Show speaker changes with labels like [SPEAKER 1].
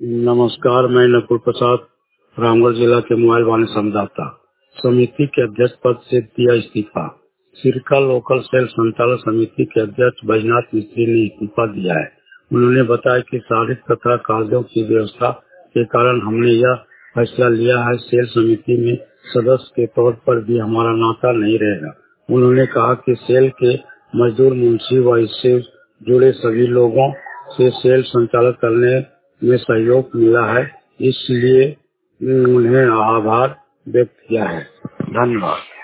[SPEAKER 1] नमस्कार, मैं नकुल प्रसाद रामगढ़ जिला के मोबाइल वाहन संवाददाता समिति के अध्यक्ष पद से दिया इस्तीफा। सिरका लोकल सेल संचालक समिति के अध्यक्ष बैजनाथ मिस्त्री ने इस्तीफा दिया है। उन्होंने बताया कि शारीरिक तथा कार्यों की व्यवस्था के कारण हमने यह फैसला लिया है। सेल समिति में सदस्य के तौर पर भी हमारा नाता नहीं रहेगा। उन्होंने कहा कि सेल के मजदूर, मुंशी व इससे जुड़े सभी लोगों से सेल संचालित करने में सहयोग मिला है, इसलिए उन्हें आभार व्यक्त किया है। धन्यवाद।